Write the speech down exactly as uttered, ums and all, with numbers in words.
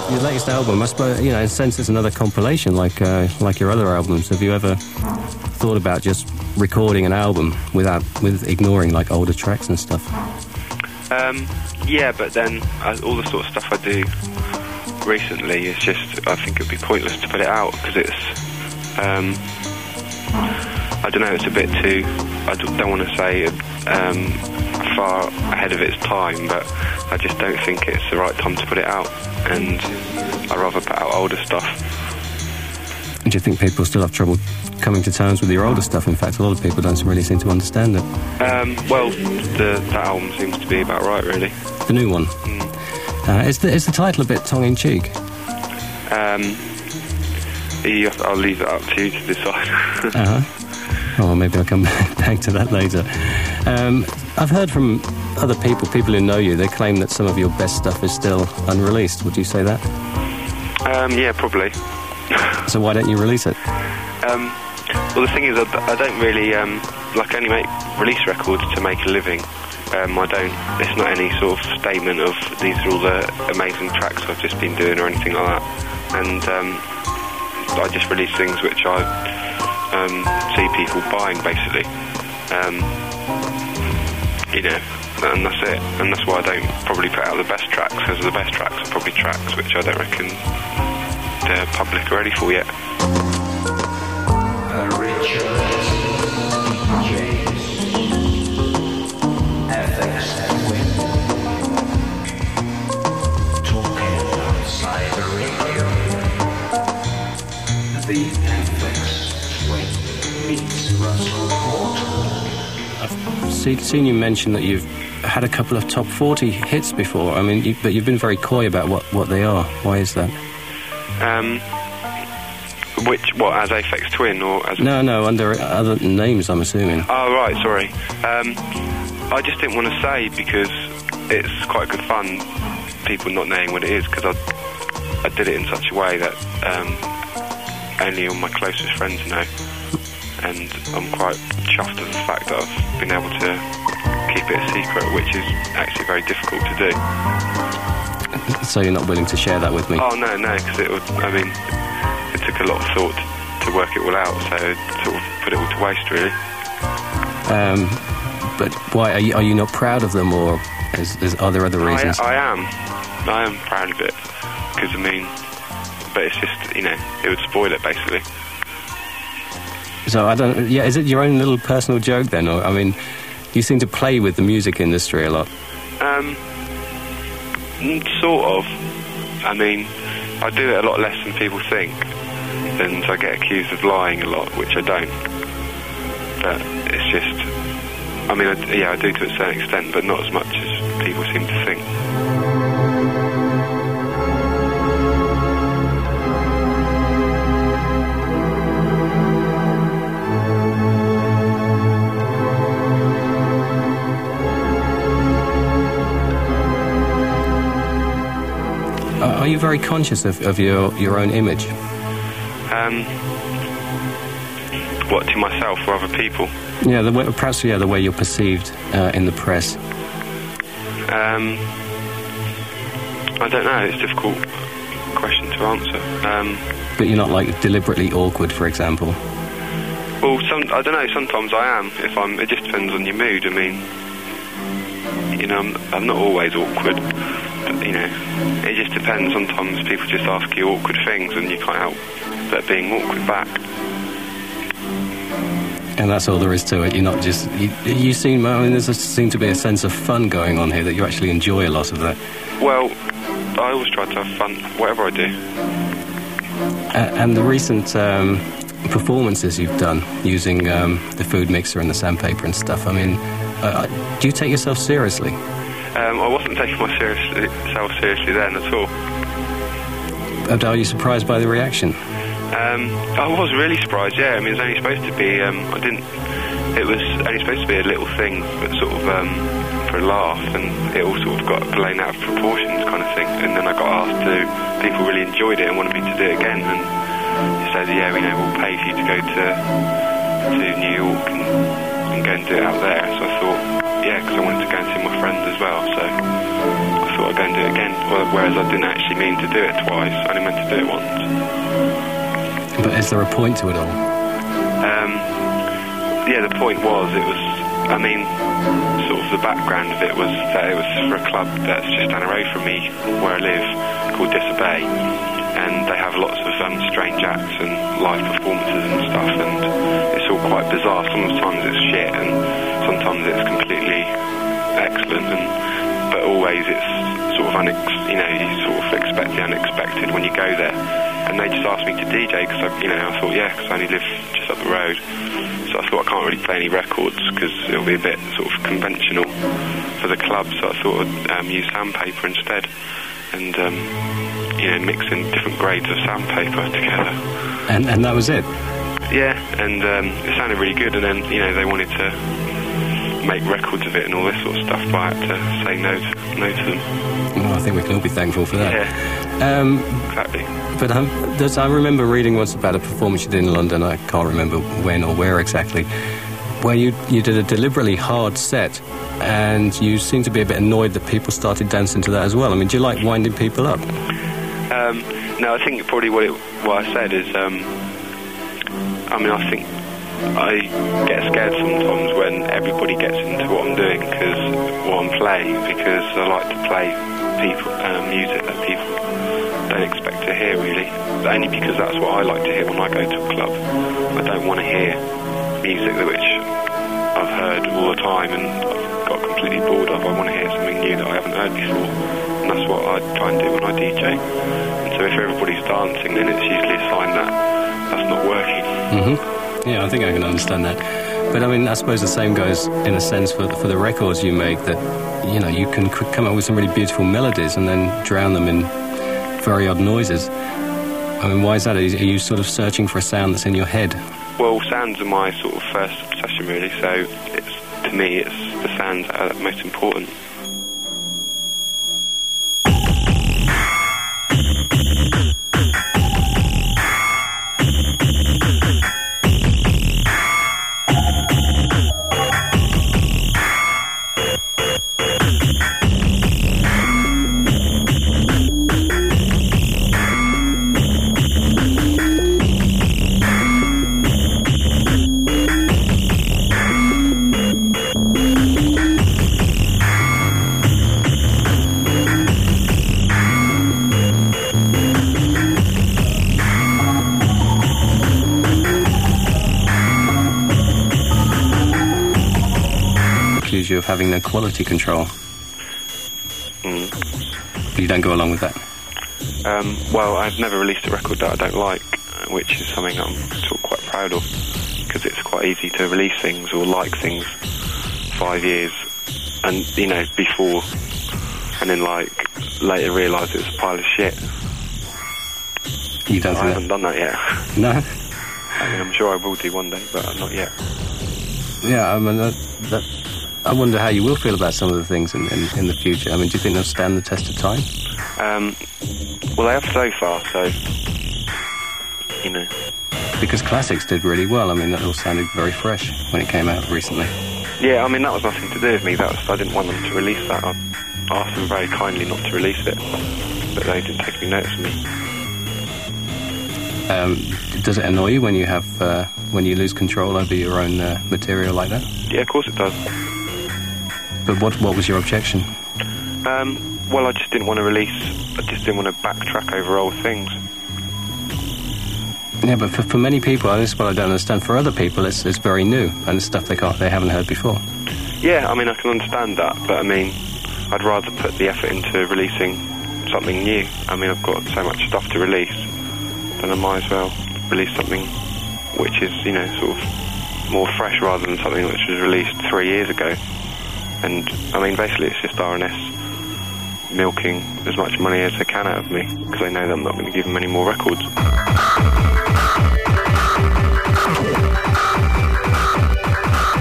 your latest album, I suppose, you know, in a sense it's another compilation like uh, like your other albums. Have you ever thought about just recording an album without with ignoring like older tracks and stuff? Um, yeah, but then uh, all the sort of stuff I do recently is just, I think it'd be pointless to put it out because it's, um, I don't know, it's a bit too, I don't want to say um, far ahead of its time, but I just don't think it's the right time to put it out, and I'd rather put out older stuff. And do you think people still have trouble coming to terms with your older stuff? In fact, a lot of people don't really seem to understand it. Um, well, the, that album seems to be about right, really. The new one? Mm. Uh, is, the, is the title a bit tongue-in-cheek? Um, you have to, I'll leave it up to you to decide. uh-huh. Oh, well, maybe I'll come back to that later. Um, I've heard from other people, people who know you, they claim that some of your best stuff is still unreleased. Would you say that? Um, yeah, probably. So why don't you release it? Um, well, the thing is, I, I don't really, um, like, I only make release records to make a living. Um, I don't, it's not any sort of statement of these are all the amazing tracks I've just been doing or anything like that. And um, I just release things which I um, see people buying, basically. Um, you know, and that's it. And that's why I don't probably put out the best tracks, because the best tracks are probably tracks which I don't reckon the public are ready for yet. I've seen you mention that you've had a couple of top forty hits before. I mean, you, but you've been very coy about what, what they are. Why is that? Um, which, what, as Aphex Twin or as... No, no, under other names, I'm assuming. Oh, right, sorry. Um, I just didn't want to say because it's quite good fun, people not knowing what it is, because I, I did it in such a way that um, only all my closest friends know. And I'm quite chuffed at the fact that I've been able to keep it a secret, which is actually very difficult to do. So you're not willing to share that with me? Oh, no, no, because it would, I mean, it took a lot of thought to work it all out, so it sort of put it all to waste, really. Um, but why, are you, are you not proud of them, or is, is, are there other reasons? I, I am. I am proud of it, because, I mean, but it's just, you know, it would spoil it, basically. So I don't, yeah, is it your own little personal joke then, or, I mean, you seem to play with the music industry a lot. Um, sort of. I mean, I do it a lot less than people think, and I get accused of lying a lot, which I don't. But it's just, I mean, I, yeah, I do to a certain extent, but not as much as people seem to think. Are you very conscious of, of your, your own image? Um, what, to myself or other people? Yeah, the way, perhaps yeah, the way you're perceived uh, in the press. Um, I don't know. It's a difficult question to answer. Um, but you're not like deliberately awkward, for example. Well, some I don't know. Sometimes I am. If I'm, it just depends on your mood. I mean, you know, I'm, I'm not always awkward. You know, it just depends. Sometimes people just ask you awkward things and you can't help but being awkward back. And that's all there is to it. You're not just... You, you seem... I mean, there seems to be a sense of fun going on here, that you actually enjoy a lot of that. Well, I always try to have fun, whatever I do. Uh, and the recent um, performances you've done, using um, the food mixer and the sandpaper and stuff, I mean, uh, do you take yourself seriously? Um, I wasn't taking myself seriously then at all. And are you surprised by the reaction? Um, I was really surprised, yeah. I mean, it was only supposed to be, um, I didn't, it was only supposed to be a little thing, but sort of um, for a laugh, and it all sort of got blown out of proportions kind of thing. And then I got asked to, people really enjoyed it and wanted me to do it again, and they said, yeah, you know, we'll pay for you to go to, to New York and, and go and do it out there. So I thought, yeah, because I wanted to go and see my friends as well, so I thought I'd go and do it again. Whereas I didn't actually mean to do it twice. I only meant to do it once. But is there a point to it all? Um, yeah, the point was, it was, I mean, sort of the background of it was that it was for a club that's just down the road from me, where I live, called Disobey. And they have lots of um, strange acts and live performances and stuff, and it's all quite bizarre. Sometimes it's shit, and sometimes it's completely excellent, and but always it's sort of unex- you know, you sort of expect the unexpected when you go there. And they just asked me to D J because I, you know, I thought, yeah, because I only live just up the road, so I thought I can't really play any records because it'll be a bit sort of conventional for the club. So I thought I'd um, use sandpaper instead, and um, you know, mixing different grades of sandpaper together. And and that was it? Yeah, and um, it sounded really good, and then, you know, they wanted to make records of it and all this sort of stuff, but I had to say no to, no to them. Well, I think we can all be thankful for that. Yeah, um, exactly. But um, there's, I remember reading once about a performance you did in London, I can't remember when or where exactly, where you, you did a deliberately hard set, and you seemed to be a bit annoyed that people started dancing to that as well. I mean, do you like winding people up? Um, no, I think probably what, it, what I said is, um, I mean, I think I get scared sometimes when everybody gets into what I'm doing, because what I'm playing, because I like to play people um, music that people don't expect to hear, really. Only because that's what I like to hear when I go to a club. I don't want to hear music which I've heard all the time and I've got completely bored of. I want to hear something new that I haven't heard before, and that's what I try and do when I D J. And so if everybody's dancing, then it's usually a sign that that's not working. Mm-hmm. Yeah, I think I can understand that. But I mean, I suppose the same goes in a sense for for the records you make, that, you know, you can come up with some really beautiful melodies and then drown them in very odd noises. I mean, why is that? Are you sort of searching for a sound that's in your head? Well, sounds are my sort of first obsession, really, so it's, to me, it's the sounds that are most important. You of having no quality control. Mm. You don't go along with that? Um, well, I've never released a record that I don't like, which is something I'm sort of quite proud of, because it's quite easy to release things or like things five years and, you know, before, and then, like, later realise it's a pile of shit. You don't I think haven't that? done that yet. No? I mean, I'm sure I will do one day, but not yet. Yeah, I mean, that, that, I wonder how you will feel about some of the things in, in, in the future. I mean, do you think they'll stand the test of time? Um, well, they have so far, so, you know. Because Classics did really well. I mean, that all sounded very fresh when it came out recently. Yeah, I mean, that was nothing to do with me. That was, I didn't want them to release that. I asked them very kindly not to release it, but they didn't take any notice of me. Um, does it annoy you when you have uh, when you lose control over your own uh, material like that? Yeah, of course it does. But what what was your objection? Um, well, I just didn't want to release. I just didn't want to backtrack over old things. Yeah, but for, for many people, and this is what I don't understand. For other people, it's it's very new and it's stuff they can't they haven't heard before. Yeah, I mean, I can understand that, but I mean, I'd rather put the effort into releasing something new. I mean, I've got so much stuff to release, then I might as well release something which is, you know, sort of more fresh rather than something which was released three years ago. And, I mean, basically it's just R and S milking as much money as they can out of me, because they know that I'm not going to give them any more records.